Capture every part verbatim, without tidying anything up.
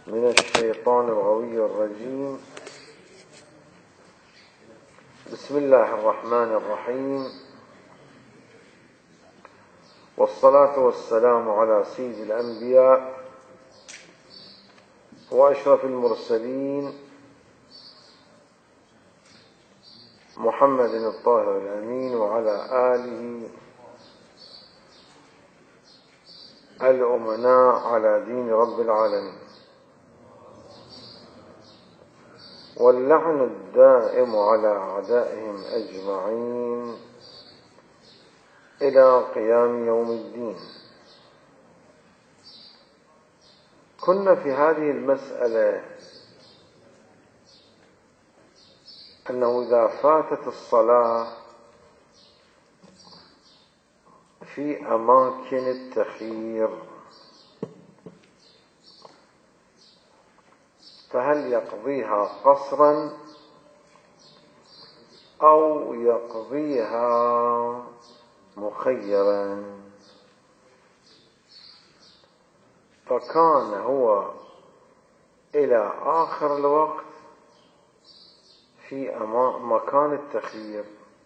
من الشيطان الغوي الرجيم. بسم الله الرحمن الرحيم، والصلاة والسلام على سيد الأنبياء وأشرف المرسلين محمد الطاهر الأمين وعلى آله الأمناء على دين رب العالمين، واللعن الدائم على أعدائهم أجمعين إلى قيام يوم الدين. كنا في هذه المسألة أنه إذا فاتت الصلاة في أماكن التخيير فهل يقضيها قصرا أو يقضيها مخيرا؟ فكان هو إلى آخر الوقت في مكان التخيير،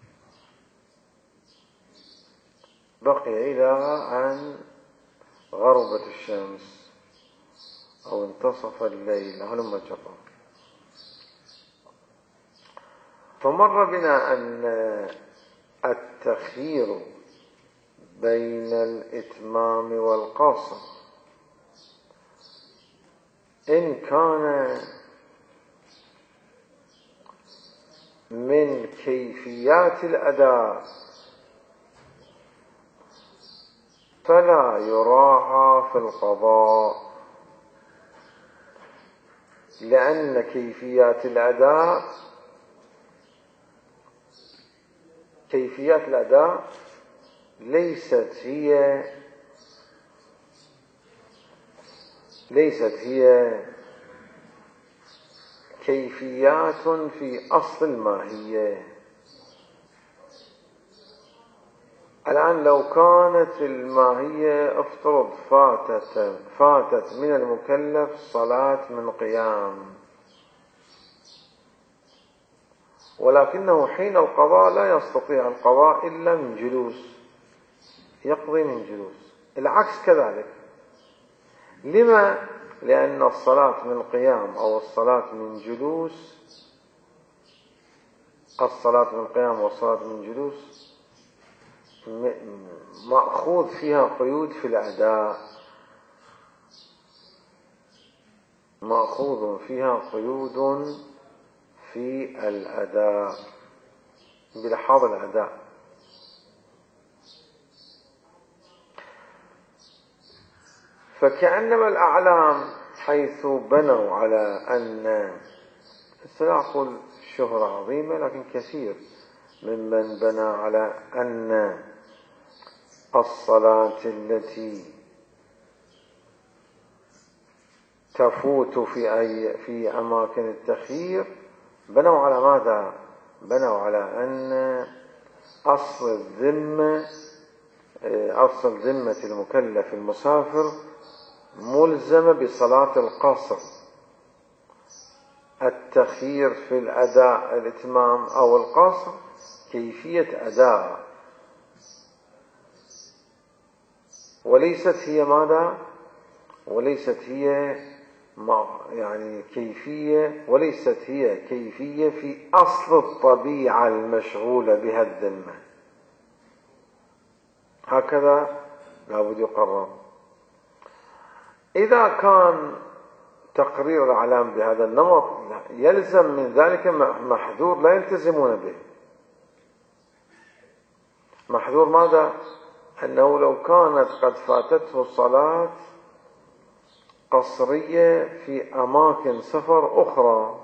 بقي إلى أن غربت الشمس أو انتصف الليل هلم جرا. فمر بنا أن التخيير بين الإتمام والقصر إن كان من كيفيات الأداء فلا يراعى في القضاء، لأن كيفيات الأداء كيفيات الأداء ليست هي ليست هي كيفيات في أصل الماهية. الآن لو كانت الماهية افترض فاتت فاتت من المكلف صلاة من قيام، ولكنه حين القضاء لا يستطيع القضاء إلا من جلوس، يقضي من جلوس. العكس كذلك. لما؟ لأن الصلاة من قيام أو الصلاة من جلوس الصلاة من قيام والصلاة من جلوس مأخوذ فيها قيود في الأداء، مأخوذ فيها قيود في الأداء بلحاظ الأداء. فكأنما الأعلام حيث بنوا على أن، سأقول شهرة عظيمة، لكن كثير ممن بنى على أن الصلاة التي تفوت في أي في أماكن التخيير بنوا على ماذا؟ بنوا على أن أصل الذمة أصل ذمة المكلف المسافر ملزمة بصلاة القصر. التخيير في الأداء الإتمام أو القصر كيفية أداء، وليست هي ماذا؟ وليست هي يعني كيفية وليست هي كيفية في أصل الطبيعة المشغولة بها الذمة. هكذا لابد يقرر. إذا كان تقرير الأعلام بهذا النمط يلزم من ذلك محذور لا يلتزمون به. محذور ماذا؟ أنه لو كانت قد فاتته صلاة قصرية في أماكن سفر أخرى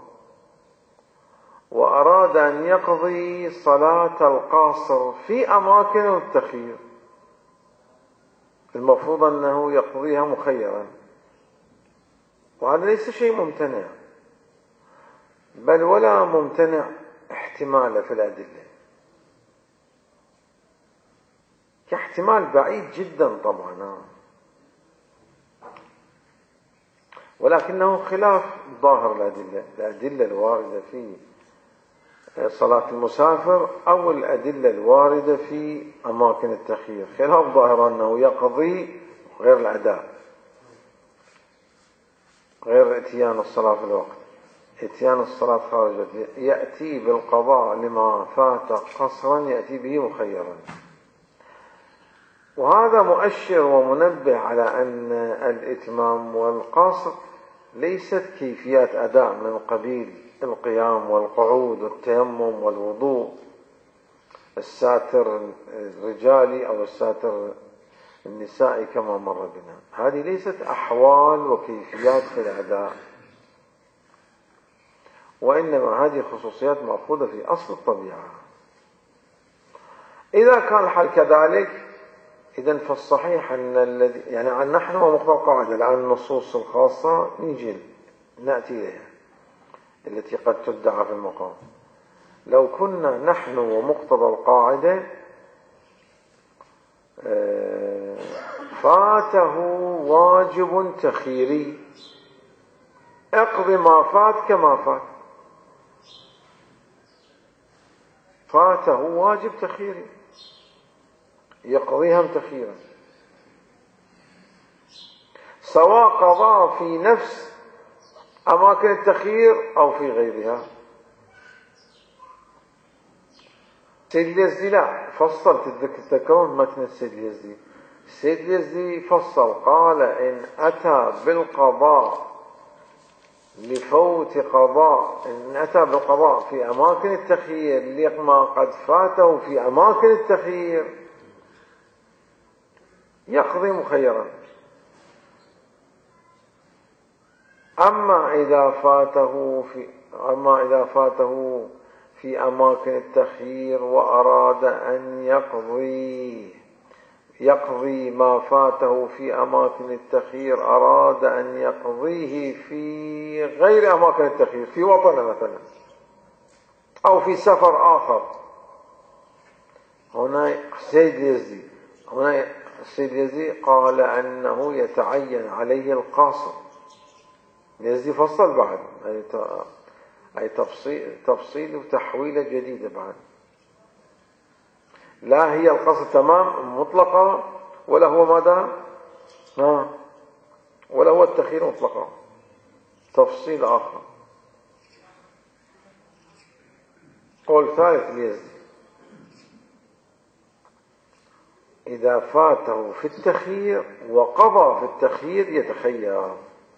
وأراد أن يقضي صلاة القاصر في أماكن التخيير، المفروض أنه يقضيها مخيرا، وهذا ليس شيء ممتنع، بل ولا ممتنع احتمال في الأدلة، كاحتمال بعيد جدا طبعا. ولكنه خلاف ظاهر الأدلة الأدلة الواردة في صلاة المسافر أو الأدلة الواردة في أماكن التخيير، خلاف ظاهر أنه يقضي غير الأداء، غير اتيان الصلاة في الوقت، اتيان الصلاة خارج يأتي بالقضاء لما فات قصرا يأتي به مخيرا. وهذا مؤشر ومنبه على أن الإتمام والقصر ليست كيفيات أداء من قبيل القيام والقعود والتيمم والوضوء، الساتر الرجالي أو الساتر النسائي كما مر بنا. هذه ليست أحوال وكيفيات في الأداء، وإنما هذه خصوصيات مأخوذة في أصل الطبيعة. إذا كان الحال كذلك، إذن فالصحيح أن الذي يعني نحن ومقتضى القاعدة الآن النصوص الخاصة نجي نأتي إليها التي قد تدعى في المقام. لو كنا نحن ومقتضى القاعدة فاته واجب تخييري، اقض ما فات كما فات، فاته واجب تخييري يقضيهم تخييرا، سواء قضاء في نفس أماكن التخيير أو في غيرها. السيد اليزدي لا فصل، تتذكرون متن السيد اليزدي، السيد اليزدي فصل قال إن أتى بالقضاء لفوت قضاء، إن أتى بالقضاء في أماكن التخيير لما قد فاته في أماكن التخيير يقضي مخيرا. أما إذا فاته في أما إذا فاته في أماكن التخيير وأراد أن يقضي يقضي ما فاته في أماكن التخيير، أراد أن يقضيه في غير أماكن التخيير، في وطن مثلا أو في سفر آخر، هنا السيد اليزدي هنا السيد اليزدي قال أنه يتعين عليه القصر. اليزدي فصل بعد أي تفصيل تفصيل وتحويلة جديدة بعد، لا هي القصر تمام مطلقة ولا هو ماذا ها ولا هو التخيير مطلقة، تفصيل آخر. قول ثالث اليزدي إذا فاته في التخيير وقضى في التخيير يتخير،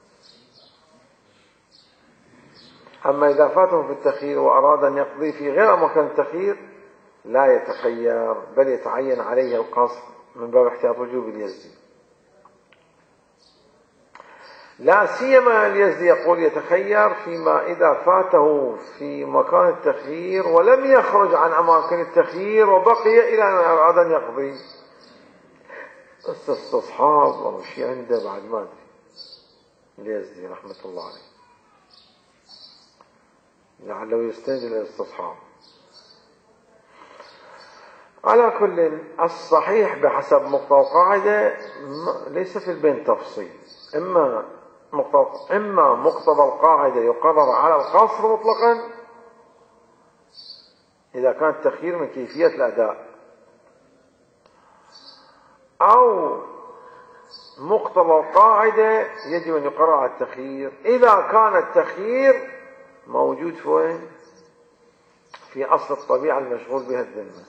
أما إذا فاته في التخيير وأراد أن يقضي في غير مكان التخيير لا يتخير، بل يتعين عليه القصر من باب احتياط وجوب اليزدي. لا سيما اليزدي يقول يتخير فيما إذا فاته في مكان التخيير ولم يخرج عن أماكن التخيير وبقي إلى أن أراد أن يقضي، استصحاب أو شيء عنده بعد ما أدري اليزدي رحمة الله عليه، لعله يستند إلى الاستصحاب. على كل الصحيح بحسب مقتضى القاعدة ليس في البين تفصيل، إما مقتضى إما مقتضى القاعدة يقرر على القصر مطلقا إذا كان التخيير من كيفية الأداء، أو مقتضى القاعدة يجب أن يقرر على التخيير إذا كان التخيير موجود في وين؟ في أصل الطبيعة المشغول بها الذمة.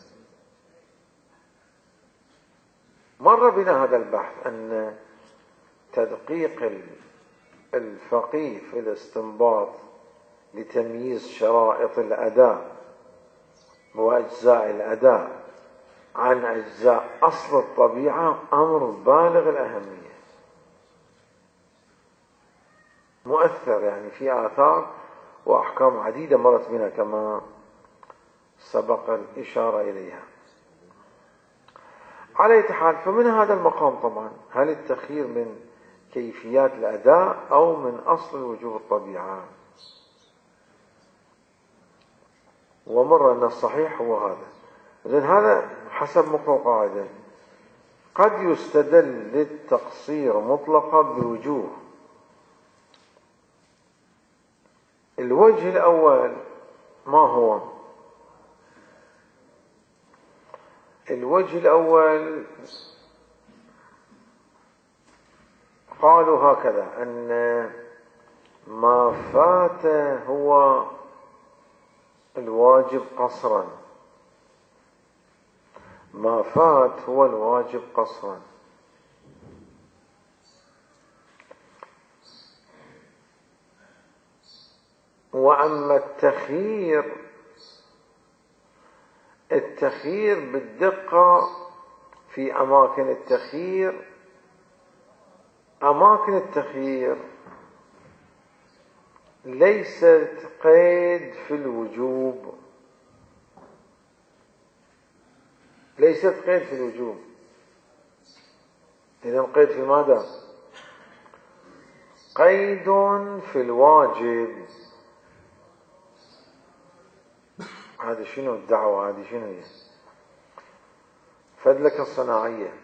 مر بنا هذا البحث أن تدقيق الفقيه في الاستنباط لتمييز شرائط الأداء وأجزاء الأداء عن أجزاء أصل الطبيعة أمر بالغ الأهمية، مؤثر يعني في آثار وأحكام عديدة مرت بنا كما سبق الإشارة إليها. على أي حال، فمن هذا المقام طبعا هل التخيير من كيفيات الأداء أو من أصل وجوب الطبيعة؟ ومر أن الصحيح هو هذا. إذن هذا حسب مقتضى القاعدة. قد يستدل للتقصير مطلقا بوجوه، الوجه الأول ما هو؟ الوجه الأول قالوا هكذا، أن ما فات هو الواجب قصرا، ما فات هو الواجب قصرا. وأما التخيير، التخيير بالدقة في أماكن التخيير، أماكن التخيير ليست قيد في الوجوب، ليست قيد في الوجوب. إذن قيد في ماذا؟ قيد في الواجب. هذا شنو الدعوة؟ هذه شنو هي؟ فدلك الصناعية.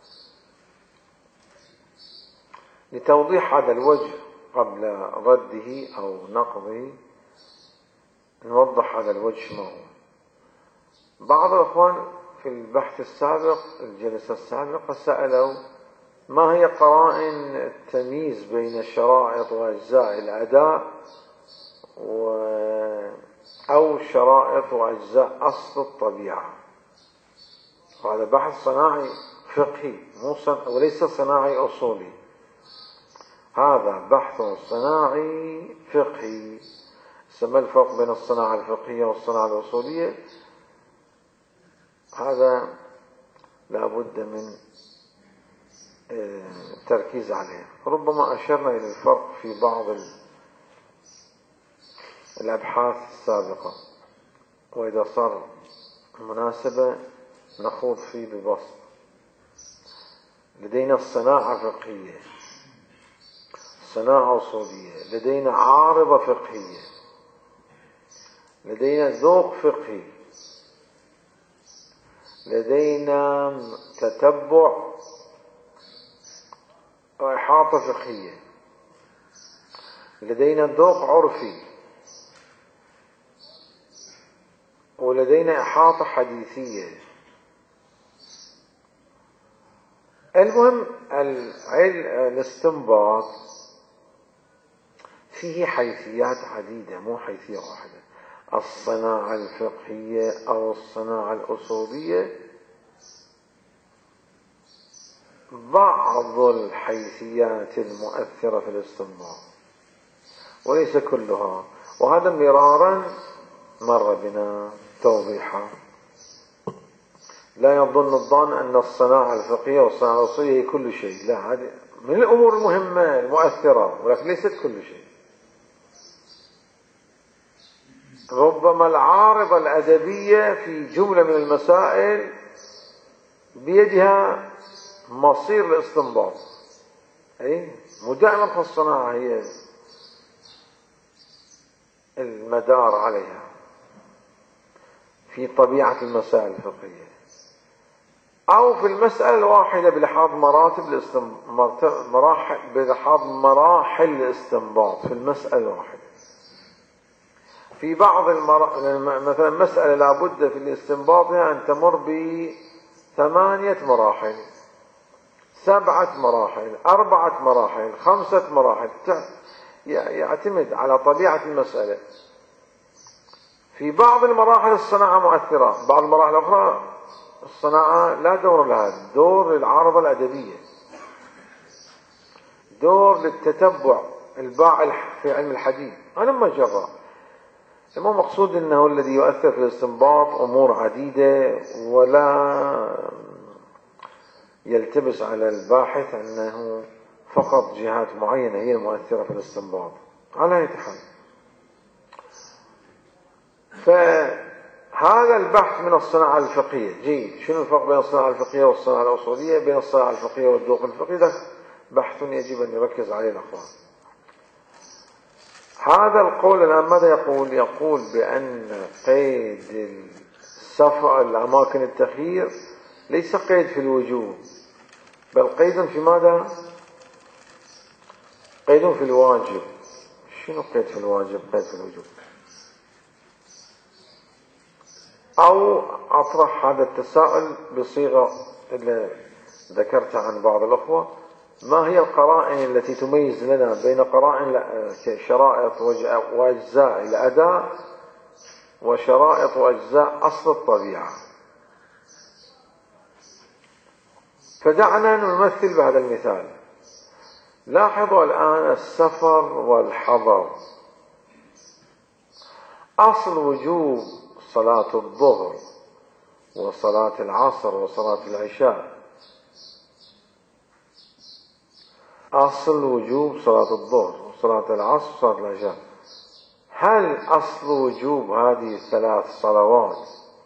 لتوضيح هذا الوجه قبل رده أو نقضه نوضح هذا الوجه ما هو. بعض الأخوان في البحث السابق، الجلسة السابقة، سألوا ما هي قرائن التمييز بين شرائط وأجزاء الأداء و أو شرائط وأجزاء أصل الطبيعة. هذا بحث صناعي فقهي مو صن... وليس صناعي أصولي، هذا بحث صناعي فقهي. سمى الفرق بين الصناعة الفقهية والصناعة الأصولية، هذا لا بد من التركيز عليه. ربما أشرنا إلى الفرق في بعض الأبحاث السابقة، وإذا صار مناسبة نخوض فيه ببسط. لدينا الصناعة فقهية، صناعة أصولية، لدينا عارضة فقهية، لدينا ذوق فقهي، لدينا تتبع وإحاطة فقهية، لدينا ذوق عرفي، ولدينا إحاطة حديثية. المهم الاستنباط فيه حيثيات عديدة مو حيثية واحدة. الصناعة الفقهية أو الصناعة الأصولية بعض الحيثيات المؤثرة في الاستنباط وليس كلها، وهذا مرارا مر بنا توضيحا. لا يظن الظان أن الصناعة الفقهية والصناعة الأصولية هي كل شيء، لا، هذه من الأمور المهمة المؤثرة ولكن ليست كل شيء. ربما العارضة الأدبية في جملة من المسائل بيدها مصير الاستنباط، أي مو دائما في الصناعة هي المدار عليها في طبيعة المسائل الفقهية، أو في المسألة الواحدة بلحاظ مراتب الاستنباط، مراحل بلحاظ مراحل الاستنباط في المسألة الواحدة. في بعض المرا... مثلا مسألة لابد في الاستنباط أن تمر بثمانية مراحل، سبعة مراحل، أربعة مراحل، خمسة مراحل، يعتمد على طبيعة المسألة. في بعض المراحل الصناعة مؤثرة، بعض المراحل الأخرى الصناعة لا دور لها، دور للعارضة الأدبية، دور للتتبع الباعث في علم الحديث. أنا ما جرى المهم مقصود أنه الذي يؤثر في الاستنباط أمور عديدة، ولا يلتبس على الباحث أنه فقط جهات معينة هي المؤثرة في الاستنباط. على أي حال، فهذا البحث من الصناعة الفقهية جيد. شنو الفرق بين الصناعة الفقهية والصناعة الأصولية؟ بين الصناعة الفقهية والذوق الفقهي، ده بحث يجب أن يركز عليه الأخوان. هذا القول الآن ماذا يقول؟ يقول بأن قيد السفر الأماكن التخيير ليس قيد في الوجوب، بل قيد في ماذا؟ قيد في الواجب. شنو شنو قيد في الواجب قيد في الوجوب؟ أو أطرح هذا التساؤل بصيغة اللي ذكرتها عن بعض الأخوة: ما هي القرائن التي تميز لنا بين قرائن شرائط وأجزاء الأداء وشرائط وأجزاء أصل الطبيعة؟ فدعنا نمثل بهذا المثال. لاحظوا الآن السفر والحضر. أصل وجوب صلاة الظهر وصلاة العصر وصلاة العشاء، أصل وجوب صلاة الظهر وصلاة العصر وصلاة العشاء، هل أصل وجوب هذه الثلاث صلوات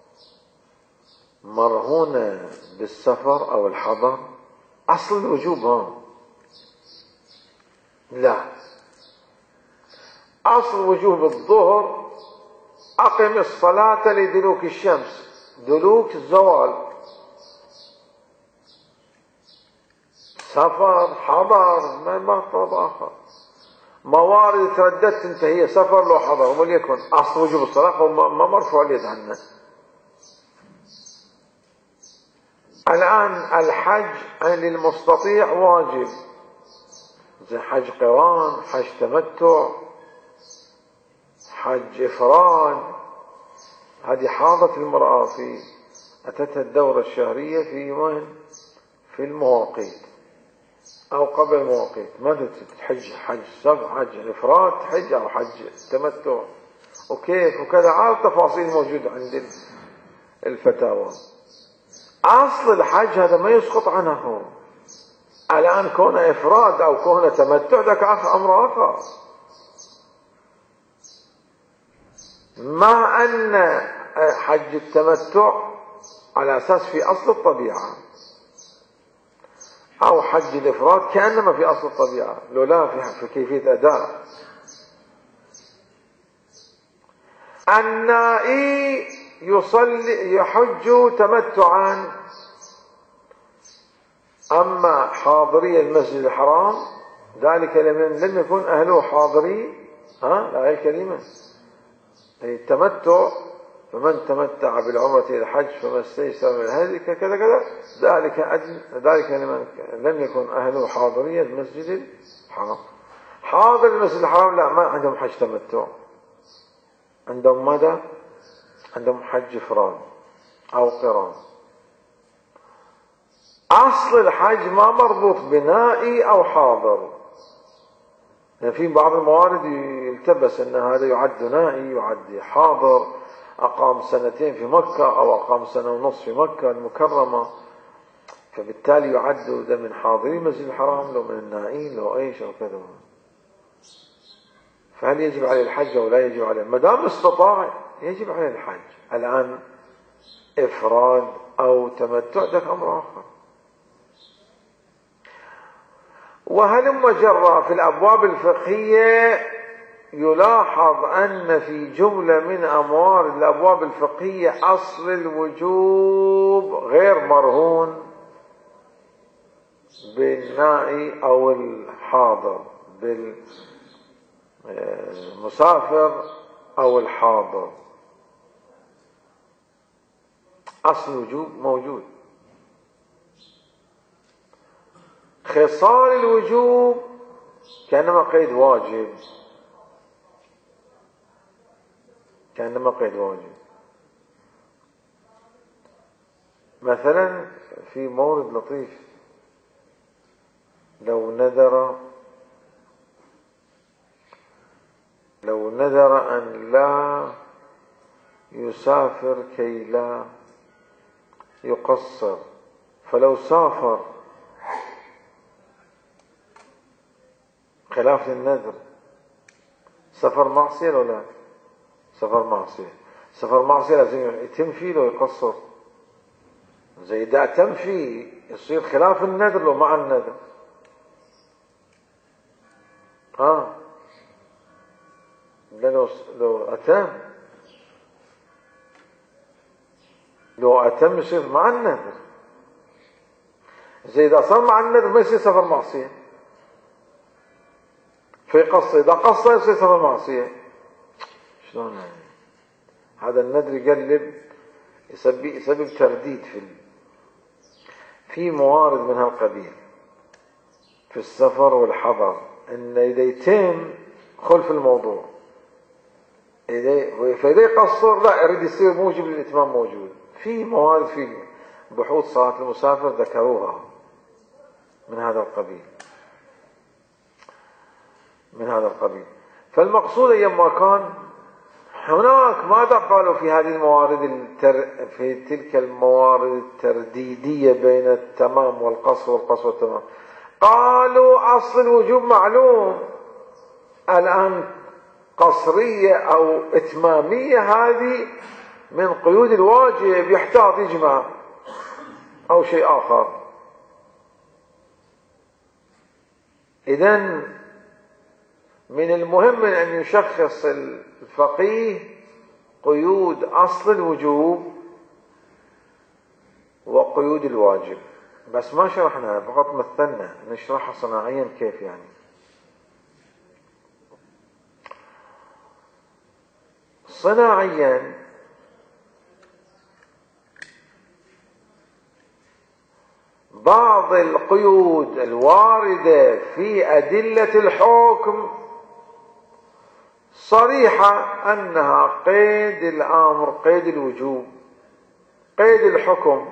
مرهونة بالسفر أو الحضر؟ أصل الوجوب ها؟ لا. أصل وجوب الظهر: أقم الصلاة لدلوك الشمس، دلوك الزوال. سفر حضر ما مطلب آخر، موارد ترددت انت هي سفر لو حضر وليكن أصل وجوب الصلاة ما مرفوع اليد عنه. الآن الحج للمستطيع واجب، زي حج قران، حج تمتع، حج إفراد. هذه حاضت المرأة في أتتها الدورة الشهرية في وين؟ في المواقيت أو قبل المواقيت. ماذا تحج؟ حج سبع، حج إفراد تحج، أو حج تمتع، وكيف وكذا، عارف تفاصيل موجودة عند الفتاوى. أصل الحج هذا ما يسقط عنه. الآن كون إفراد أو كون تمتع ذاك أمر آخر. مع أن حج التمتع على أساس في أصل الطبيعة، أو حج الإفراد كأنما في أصل الطبيعة، لو لا في كيفية أداء. النائي يصلي يحج تمتعا، أما حاضري المسجد الحرام ذلك لم يكن أهله حاضري. ها لا هي الكلمة التمتع: فمن تمتع بالعمرة إلى الحج فما استيسر من الهدي كذا كذا، ذلك أدن ذلك لمن لم يكن أهله حاضري المسجد الحرام. حاضر المسجد الحرام لا، ما عندهم حج تمتع، عندهم ماذا؟ عندهم حج إفراد أو قران. أصل الحج ما مربوط بنائي أو حاضر. يعني في بعض الموارد يلتبس أن هذا يعد نائي، يعد حاضر، أقام سنتين في مكة أو أقام سنة ونصف في مكة المكرمة، فبالتالي يعد ده من حاضري المسجد الحرام، لو من النائين، لو ايش او كذا. فهل يجب عليه الحج او لا يجب عليه؟ ما دام استطاع يجب عليه الحج. الآن إفراد أو تمتع ده أمر آخر. وهلم جرى في الأبواب الفقهية يلاحظ أن في جملة من أموال الأبواب الفقهية أصل الوجوب غير مرهون بالنائي أو الحاضر، بالمسافر أو الحاضر. أصل الوجوب موجود. خصال الوجوب كأنما قيد واجب، كأنما قيد واجب. مثلا في مورد لطيف: لو نذر لو نذر أن لا يسافر كي لا يقصر، فلو سافر خلاف النذر، سفر معصية ولا لا؟ سفر معصية. سفر معصية لازم يتم فيه لو يقصر. زي إذا أتم فيه يصير خلاف النذر لو مع النذر. ها لو لو أتم لو أتم يصير مع النذر. زي إذا صار مع النذر ما يصير سفر معصية. في قصة، إذا قصة يصير سبب معصية. شلون يعني؟ هذا الندر يقلب يسبب, يسبب ترديد في في موارد من هالقبيل في السفر والحضر، إن إذا يتم خلف الموضوع، إذا فإذا يقصر لا يريد يصير موجب للإتمام موجود. في موارد في بحوث صلاة المسافر ذكروها من هذا القبيل من هذا القبيل فالمقصود أيما كان هناك ماذا قالوا في هذه الموارد التر... في تلك الموارد الترديدية بين التمام والقصر والقصر والتمام، قالوا أصل الوجوب معلوم، الآن قصرية أو إتمامية هذه من قيود الواجب، يحتاط إجماع أو شيء آخر. إذن من المهم أن يشخص الفقيه قيود أصل الوجوب وقيود الواجب، بس ما شرحنا، فقط مثلنا نشرحها صناعيا كيف يعني. صناعيا بعض القيود الواردة في أدلة الحكم صريحة أنها قيد الأمر، قيد الوجوب، قيد الحكم،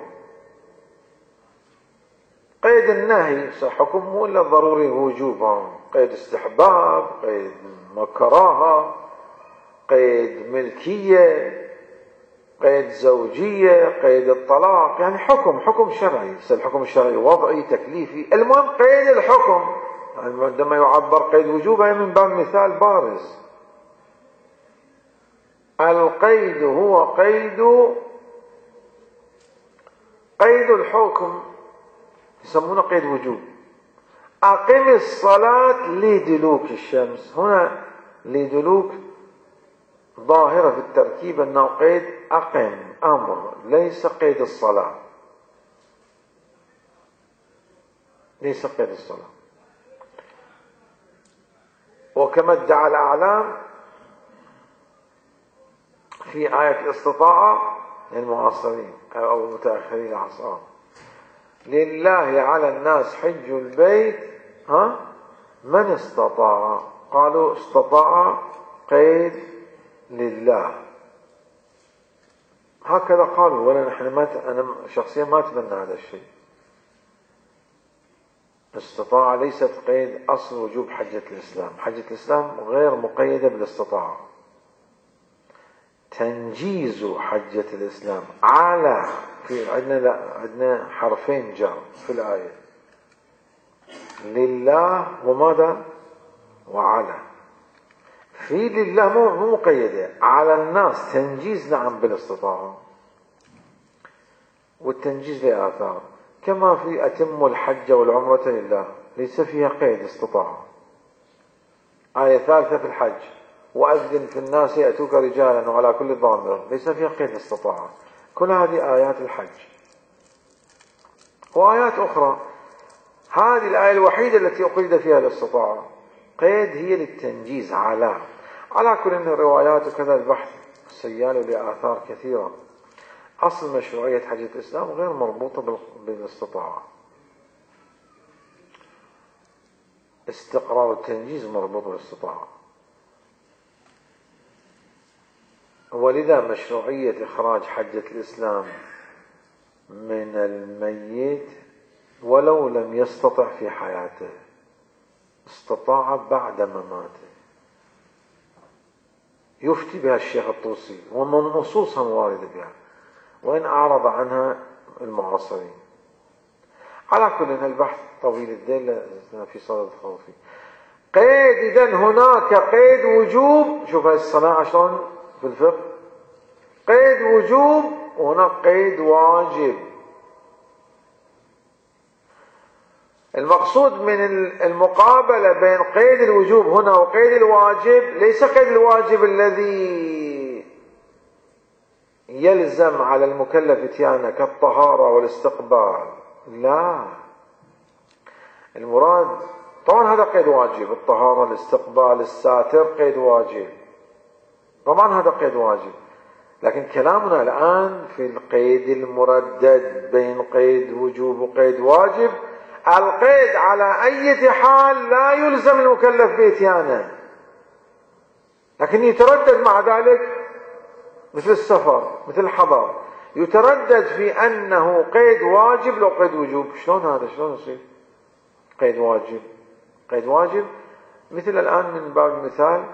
قيد النهي. حكم مو إلا ضروري وجوب، قيد استحباب، قيد كراهة، قيد ملكية، قيد زوجية، قيد الطلاق، يعني حكم حكم شرعي. الحكم الشرعي وضعي تكليفي، المهم قيد الحكم. يعني عندما يعبر قيد وجوب هي من باب مثال بارز. القيد هو قيد قيد الحكم، يسمونه قيد وجوب. أقم الصلاة لدلوك الشمس، هنا لدلوك ظاهرة في التركيب أنه قيد أقم أمر، ليس قيد الصلاة، ليس قيد الصلاة. وكما ادعى الأعلام في آية الاستطاعة للمعاصرين أو المتأخرين العصر، لله على الناس حج البيت ها من استطاع، قالوا استطاع قيد لله، هكذا قالوا. ولا نحن ما أنا شخصيا ما أتبنى هذا الشيء. استطاع ليست قيد أصل وجوب حجة الإسلام. حجة الإسلام غير مقيدة بالاستطاعة. تنجيز حجة الإسلام على، في عندنا لا عندنا حرفين جر في الآية، لله وماذا وعلى. في لله مو مقيدة، على الناس تنجيز نعم بالاستطاعة، والتنجيز له آثار، كما في أتم الحج والعمرة لله ليس فيها قيد استطاعة. آية ثالثة في الحج وأذن في الناس يأتوك رجالا وعلى كل ضامر ليس فيها قيد استطاعة. كل هذه آيات الحج وآيات أخرى. هذه الآية الوحيدة التي أقيد فيها الاستطاعة قيد هي للتنجيز على على كل الروايات وكذا البحث السيال لآثار كثيرة. أصل مشروعية حجة الإسلام غير مربوطة بالاستطاعة، استقرار التنجيز مربوط بالاستطاعة. ولذا مشروعية إخراج حجة الإسلام من الميت ولو لم يستطع في حياته، استطاع بعد مماته، يفتي بها الشيخ الطوسي ومن نصوصها واردة بها، وإن أعرض عنها المعاصرين. على كل البحث طويل الدين في صدد خوفي. قيد إذن هناك قيد وجوب، شوف هاي الصناعة شلون في الفقه، قيد وجوب وهناك قيد واجب. المقصود من المقابلة بين قيد الوجوب هنا وقيد الواجب ليس قيد الواجب الذي يلزم على المكلف اتيانه كالطهارة والاستقبال، لا، المراد طبعا هذا قيد واجب، الطهارة، الاستقبال، الساتر، قيد واجب، طبعا هذا قيد واجب. لكن كلامنا الآن في القيد المردد بين قيد وجوب وقيد واجب. القيد على أي حال لا يلزم المكلف بإتيانه، لكن يتردد مع ذلك، مثل السفر، مثل الحضر، يتردد في أنه قيد واجب لو قيد وجوب. شلون هذا؟ شلون يصير قيد واجب؟ قيد واجب مثل الآن من باب المثال: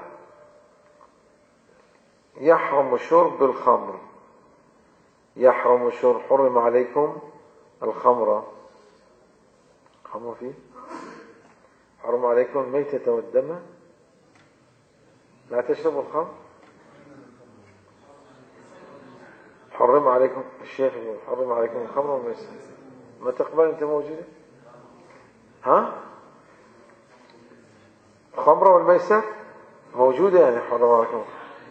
يحرم شرب الخمر، يحرم شرب، حرم عليكم الخمر، خمر فيه، حرم عليكم الميتة والدم، لا تشربوا الخمر، حرم عليكم، الشيخ يقول حرم عليكم الخمر والميسر. ما تقبل انت موجودة؟ ها؟ الخمر والميسر موجودة، يعني حرم عليكم،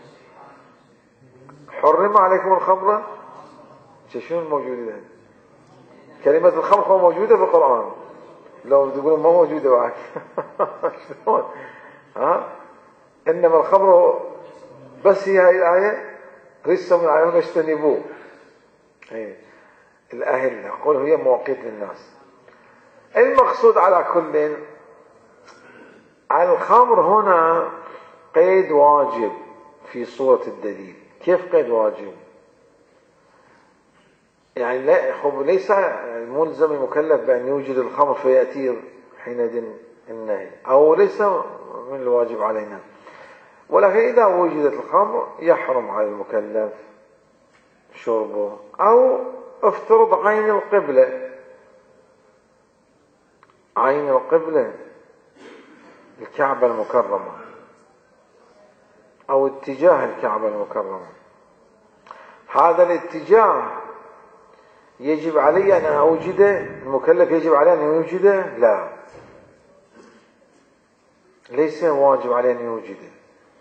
حرم عليكم الخمر. شو الموجودة يعني؟ كلمة الخمر موجودة في القرآن، لو تقولون ما موجودة بعد شلون؟ ها؟ إنما الخمر بس هي هاي الآية رجس من العيون اجتنبوه. الأهل نقول هي مواقيت للناس. المقصود على كل، الخمر هنا قيد واجب في صورة الدليل. كيف قيد واجب؟ يعني لا خب ليس ملزم المكلف بأن يوجد الخمر فيأتي حينئذ النهي، أو ليس من الواجب علينا. ولكن إذا وجدت الخمر يحرم على المكلف شربه. أو افترض عين القبلة، عين القبلة الكعبة المكرمة أو اتجاه الكعبة المكرمة، هذا الاتجاه يجب علي أن أوجده، المكلف يجب عليه أن يوجده؟ لا، ليس واجب عليه أن يوجده.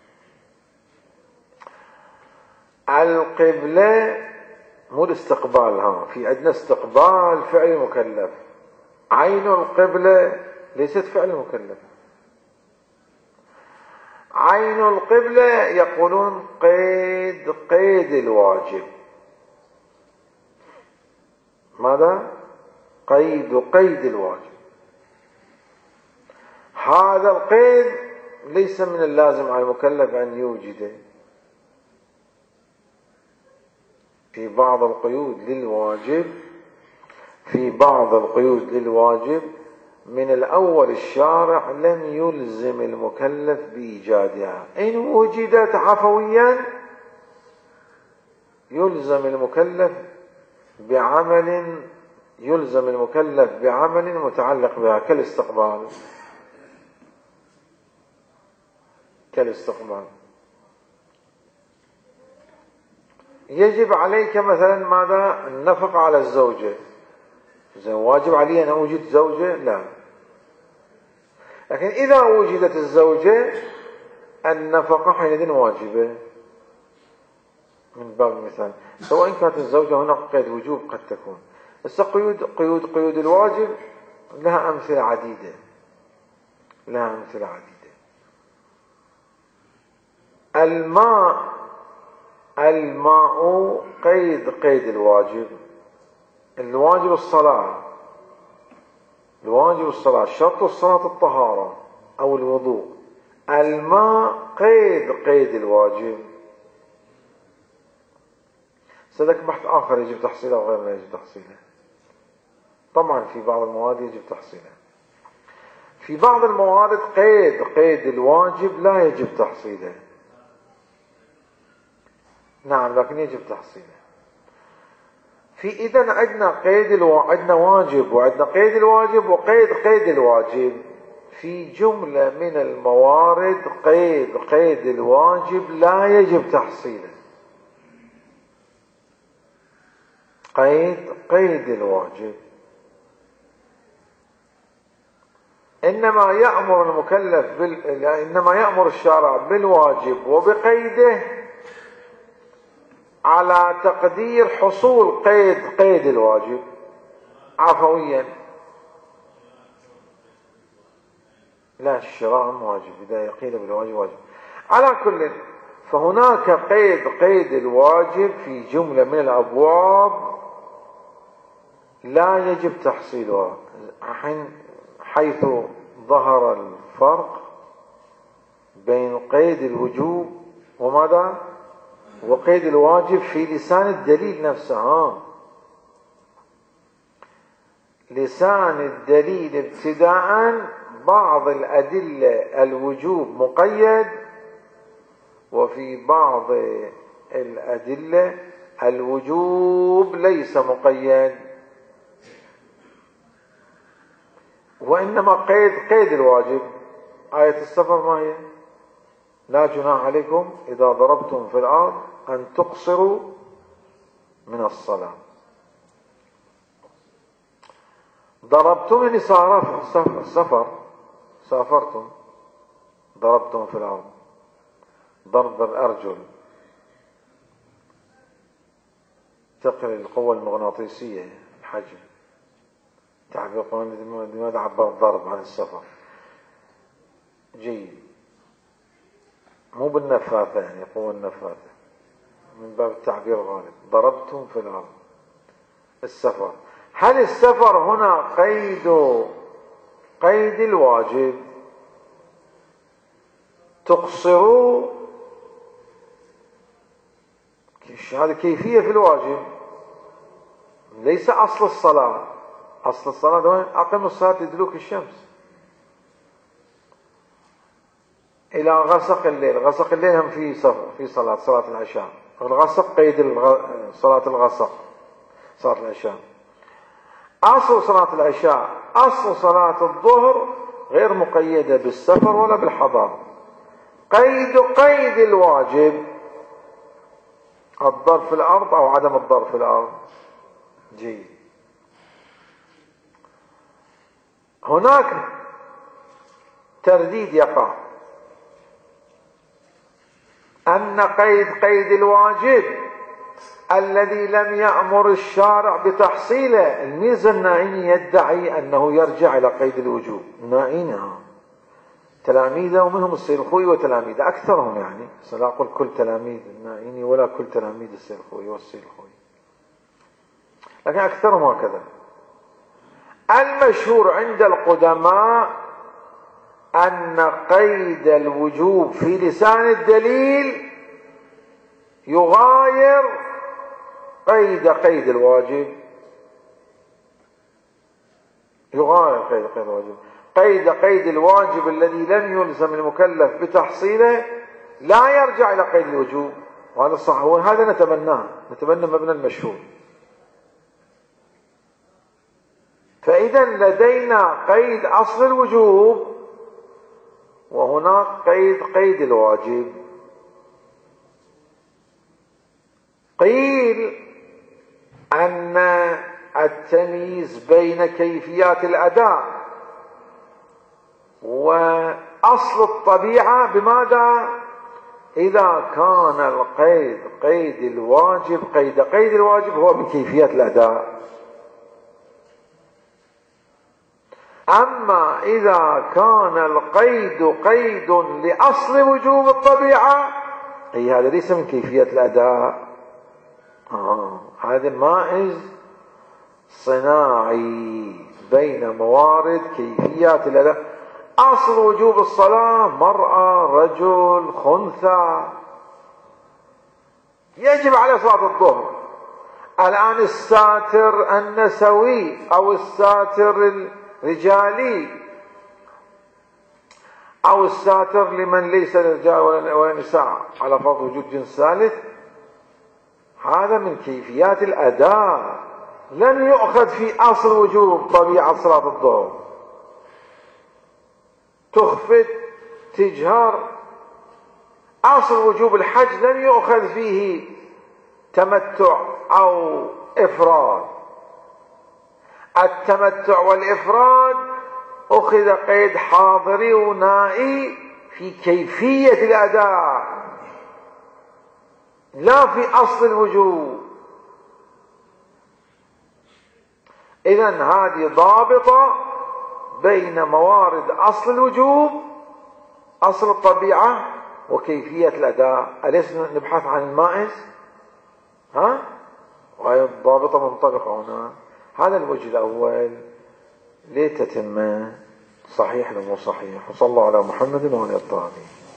القبلة مو الاستقبال، ها في عندنا استقبال فعل مكلف، عين القبلة ليست فعل مكلف. عين القبلة يقولون قيد قيد الواجب. ماذا؟ قيد قيد الواجب. هذا القيد ليس من اللازم على المكلف أن يوجده. في بعض القيود للواجب، في بعض القيود للواجب من الأول الشارع لم يلزم المكلف بإيجادها، إن وجدت عفويا يلزم المكلف بعمل، يلزم المكلف بعمل متعلق بها كالاستقبال، كالاستقبال. يجب عليك مثلا ماذا؟ النفقة على الزوجة. إذا واجب علي أن أوجد زوجة؟ لا. لكن إذا وجدت الزوجة النفقة حينئذ واجبة من باب المثال، سواء كانت الزوجة هنا قيد وجوب قد تكون. بس قيود قيود قيود الواجب لها أمثلة عديدة، لها أمثلة عديدة. الماء، الماء قيد قيد الواجب. الواجب الصلاة، الواجب الصلاة، شرط الصلاة الطهارة أو الوضوء. الماء قيد قيد الواجب. سلك بحث آخر يجب تحصيله وغير ما يجب تحصيله. طبعا في بعض المواد يجب تحصيله، في بعض الموارد قيد قيد الواجب لا يجب تحصيله. نعم، لكن يجب تحصيله. في إذن عندنا قيد الوا... عندنا واجب وعندنا قيد الواجب وقيد قيد الواجب. في جملة من الموارد قيد قيد الواجب لا يجب تحصيله. قيد قيد الواجب إنما يأمر المكلف بال... إنما يأمر الشارع بالواجب وبقيده على تقدير حصول قيد قيد الواجب عفويا. لا، الشراء واجب إذا قيل بالواجب واجب. على كل، فهناك قيد قيد الواجب في جملة من الأبواب لا يجب تحصيلها حيث ظهر الفرق بين قيد الوجوب وماذا وقيد الواجب في لسان الدليل نفسه. لسان الدليل ابتداء بعض الأدلة الوجوب مقيد، وفي بعض الأدلة الوجوب ليس مقيد، وإنما قيد قيد الواجب. آية السفر ما هي؟ لا جناح عليكم إذا ضربتم في الأرض أن تقصروا من الصلاة. ضربتم يعني سافر سفر سافرتم، ضربتم في الأرض، ضرب الأرجل تقل القوة المغناطيسية الحجم، تعبير لماذا عبر الضرب عن السفر؟ جيد، مو بالنفاثة يعني قوة النفاثة، من باب التعبير غالب. ضربتم في الأرض السفر. هل السفر هنا قيد قيد الواجب؟ تقصروا، هذه كيفية في الواجب، ليس أصل الصلاة. أصل الصلاة وين؟ أقم الصلاة لدلوك الشمس إلى غسق الليل. غسق الليل هم في في صلاة صلاة العشاء. الغسق قيد الغ... صلاة الغسق صلاة العشاء. أصل صلاة العشاء أصل صلاة الظهر غير مقيدة بالسفر ولا بالحضر. قيد قيد الواجب الضرب في الأرض أو عدم الضرب في الأرض. جيد. هناك ترديد يقع أن قيد قيد الواجب الذي لم يأمر الشارع بتحصيله. الميرزا الناعيني يدعي أنه يرجع إلى قيد الوجوب. الناعيني تلاميذه ومنهم السيد الخوئي وتلاميذه أكثرهم، يعني سلا أقول كل تلاميذ الناعيني ولا كل تلاميذ السيد الخوئي والسيد الخوئي، لكن أكثرهم هكذا. المشهور عند القدماء أن قيد الوجوب في لسان الدليل يغاير قيد قيد الواجب. يغاير قيد قيد الواجب. قيد قيد الواجب الذي لم يلزم المكلف بتحصيله لا يرجع إلى قيد الوجوب، وهذا الصح، وهذا نتمناه، نتمنى مبنى المشهور. فإذا لدينا قيد أصل الوجوب وهناك قيد قيد الواجب. قيل أن التمييز بين كيفيات الأداء وأصل الطبيعة بماذا؟ إذا كان القيد قيد الواجب قيد قيد الواجب هو من كيفيات الأداء. أما إذا كان القيد قيد لأصل وجوب الطبيعة أي هذا ليس من كيفيات الأداء. آه. هذا مائز صناعي بين موارد كيفيات الأداء. أصل وجوب الصلاة مرأة رجل خنثى يجب على صلاة الظهر. الآن الساتر النسوي أو الساتر الرجالي أو الساتر لمن ليس رجال ولا نساء على فرض وجود جنس ثالث، هذا من كيفيات الأداء، لم يؤخذ في أصل وجوب طبيعة صلاة الظهر. تخفت تجهر. أصل وجوب الحج لم يؤخذ فيه تمتع أو إفراد. التمتع والإفراد أخذ قيد حاضري ونائي في كيفية الأداء لا في أصل الوجوب. إذن هذه ضابطة بين موارد أصل الوجوب، أصل الطبيعة، وكيفية الأداء. أليس نبحث عن المائز؟ ها؟ وهي الضابطة منطبقة هنا. هذا الوجه الأول لتتم صحيح ومو صحيح. وصلى الله على محمد وعلى الطاهرين.